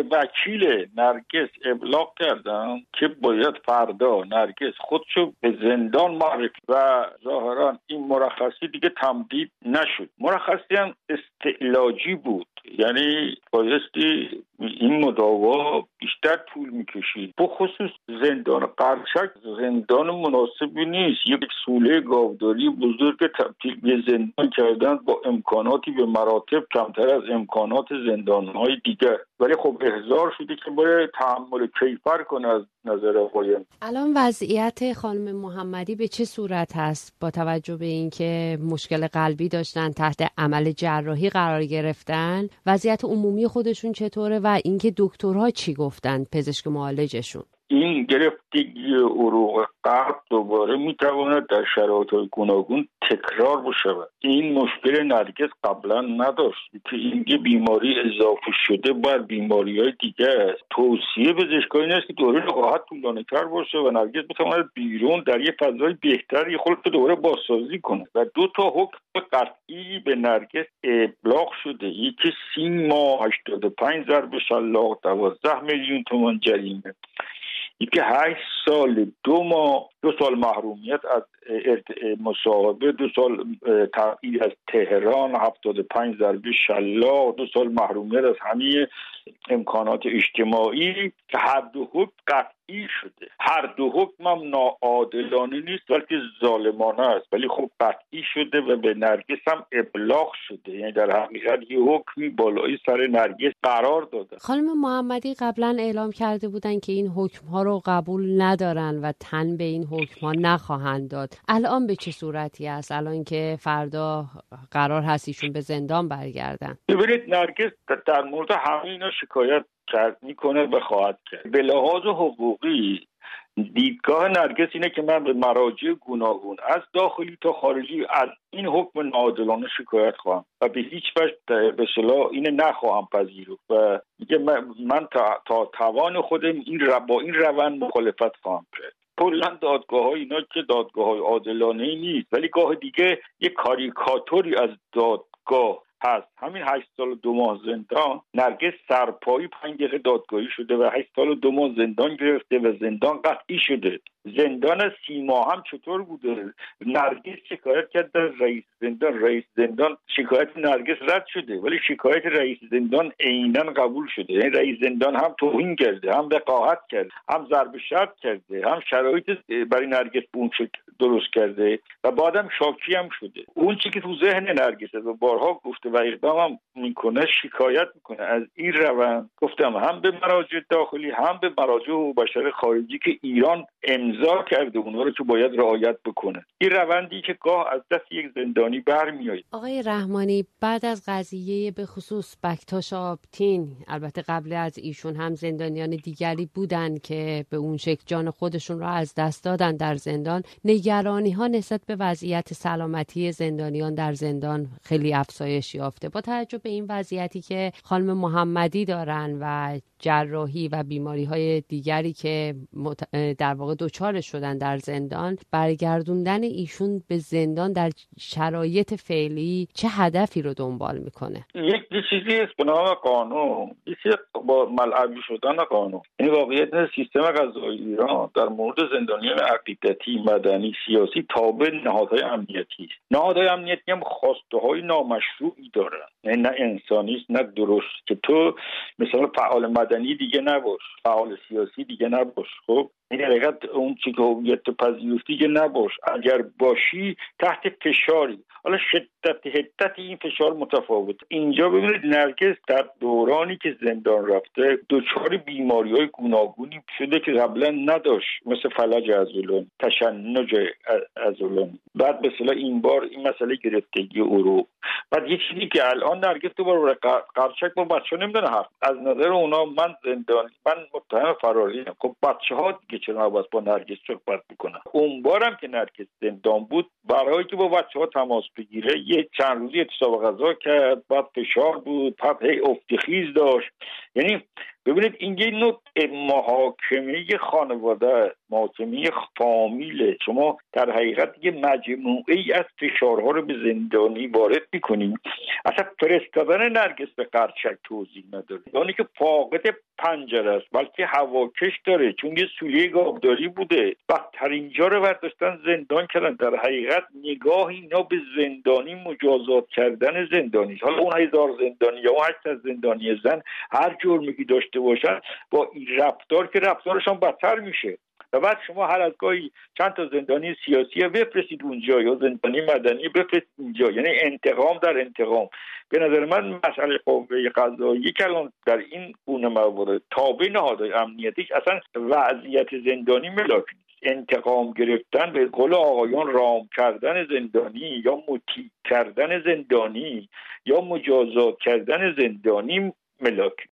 وکیل نرگس ابلاغ کردن که باید فردا نرگس خودشو به زندان معرفی و ظاهرا این مرخصی دیگه تمدید نشد. مرخصی هم استعلاجی بود، یعنی بایستی این مداوا بیشتر طول میکشید. بخصوص زندان قرچک زندان مناسبی نیست، یک سوله گاوداری بزرگ تبدیل به زندان کردن با امکاناتی به مراتب کمتر از امکانات زندانهای دیگر، ولی خب احضار شده که باید تحمل کیفر کنه از نظر آقایان. الان وضعیت خانم محمدی به چه صورت هست با توجه به اینکه مشکل قلبی داشتن، تحت عمل جراحی قرار گرفتن؟ وضعیت عمومی خودشون چطوره و اینکه دکترها چی گفتن، پزشک معالجشون؟ این گرفتگی عروق قلب دوباره میتواند در شرایط گوناگون تکرار بشود. این مشکل نرگس قبلا نداشت که این بیماری اضافه شده بر بیماری‌های دیگه است. توصیه پزشکان این است که دوره لقاحت طولانی‌تر باشه و نرگس بتواند بیرون در یه فضای بهتری خودش رو دوباره بازسازی کنه. و 2 حکم قطعی به نرگس ابلاغ شده، یکی 30 ماه 85 ضرب شلاق 12 میلیون تومان جریمه، یکی 8 سال 2 ماه 2 سال محرومیت از مصاحبه، 2 سال تبعید از تهران، 75 ضربه شلاق، 2 سال محرومیت از همه امکانات اجتماعی که هر 2 حکم قطعی شده. هر 2 حکم هم ناعادلانه نیست بلکه ظالمانه است، ولی خب قطعی شده و به نرگس هم ابلاغ شده، یعنی در حقیقت یه حکمی بالای سر نرگس قرار داده. خانم محمدی قبلا اعلام کرده بودن که این حکم‌ها رو قبول ندارن و تن به این حکم‌ها نخواهند داد. الان به چه صورتی است الان که فردا قرار هست ایشون به زندان برگردن؟ ببینید نرگس در مورد همه اینا شکایت میکنه و خواهد کرد. به لحاظ حقوقی دیدگاه نرگس اینه که من به مراجع گوناگون از داخلی تا خارجی از این حکم ناعادلانه شکایت خواهم و به هیچ وجه به اصطلاح اینه نخواهم پذیرفت و میگه من تا توان خودم با این روند مخالفت خواهم کرد. کلا دادگاه‌های اینا که دادگاه‌های عادلانه نیست، ولی گاه دیگه یک کاریکاتوری از دادگاه هست. همین 8 سال و 2 ماه زندان، نرگس سرپایی 5 دقیقه دادگاهی شده و 8 سال و 2 ماه زندان گرفته و زندان قطعی شده. زندان 30 ماه هم چطور بوده؟ نرگس شکایت کرد در رئیس زندان شکایت نرگس رد شده، ولی شکایت رئیس زندان عیناً قبول شده. یعنی رئیس زندان هم توهین کرده، هم وقاحت کرده، هم ضرب شرط کرده، هم شرایط برای نرگس اون درست کرده و بعدم شاکی هم شده. اون چیزی که تو ذهن نرگس و بارها گفته و اقدام هم میکنه، شکایت میکنه از این روند. گفتم هم به مراجع داخلی هم به مراجع حقوق بشر خارجی که ایران امضا کرده، اونها رو که باید رعایت بکنه. این روندی که گاه از دست یک زندانی برمیاد. آقای رحمانی، بعد از قضیه به خصوص بکتاش آبتین، البته قبل از ایشون هم زندانیان دیگری بودن که به اون شکل جان خودشون را از دست دادن در زندان، نگرانی ها نسبت به وضعیت سلامتی زندانیان در زندان خیلی افزایش یافته. با توجه به این وضعیتی که خانم محمدی دارن و جراحی و بیماری‌های دیگری که در واقع دچار شدن در زندان، برگردوندن ایشون به زندان در شرایط فعلی چه هدفی رو دنبال میکنه؟ یک چیزی است به نام قانون، چیزی با ملعبی شدن قانون. این واقعیت سیستم قضایی ایران در مورد زندانیان عقیدتی، مدنی، سیاسی تابع نهادهای امنیتی است. نهادهای امنیتی هم خواسته‌های نامشروعی دارن، نه انسانی است نه درست، که تو مثلا فعال مدنی دیگه نباش، فعال سیاسی دیگه نباش. خب این حقیقت اون چی که هویت پذیرفتی دیگه نباش. اگر باشی تحت فشاری. حالا حدت این فشار متفاوت. اینجا ببینید نرگس در دورانی که زندان رفته دچار بیماری‌های گوناگونی شده که قبلا نداشت، مثل فلج عضلانی، تشنج عضلانی، بعد به اصطلاح این بار این مسئله گرفتگی عروق. بعد یه چیزی که الان نرگس دوباره قرچک با بچه‌ها نمیدونه حرف. از نظر اونا من متهم فراریم. خب بچه‌ها دیگه چرا نباید با نرگس صحبت بکنن؟ اون بارم که نرگس زندان بود، برای که با بچه‌ها تماس بگیره یه چند روزی اعتصاب غذا کرد، بعد فشار بود، بعد هی افتخیز داشت. یعنی ببینید این یه نوع محاکمه خانواده، ماسمی فامیله. شما در حقیقت یه مجموعه‌ای از فشارها رو به زندانی وارد می‌کنیم. اصلا فرستادن نرگس به قرچک توضیح نداره، یعنی که فاقد پنجره است بلکه هواکش داره، چون یه سولیه گاوداری بوده. بدتر اینجا رو برداشتن زندان کردن. در حقیقت نگاه اینا به زندانی مجازات کردن زندانی. حالا اون 1000 زندانی یا 800 زندانی زن هر جرمی که داشته باشن با این رفتار که رفتارشان بدتر میشه. و بعد شما هر از گاهی چند تا زندانی سیاسی بفرستید اونجا یا زندانی مدنی بفرستید اونجا، یعنی انتقام در انتقام. به نظر من مسئله قوه قضاییه که الان در این گونه موارد تابع نهادهای امنیتیش اصلا وضعیت زندانی ملاک نیست. انتقام گرفتن، به قول آقایان رام کردن زندانی یا مطیع کردن زندانی یا مجازات کردن زندانی ملاک.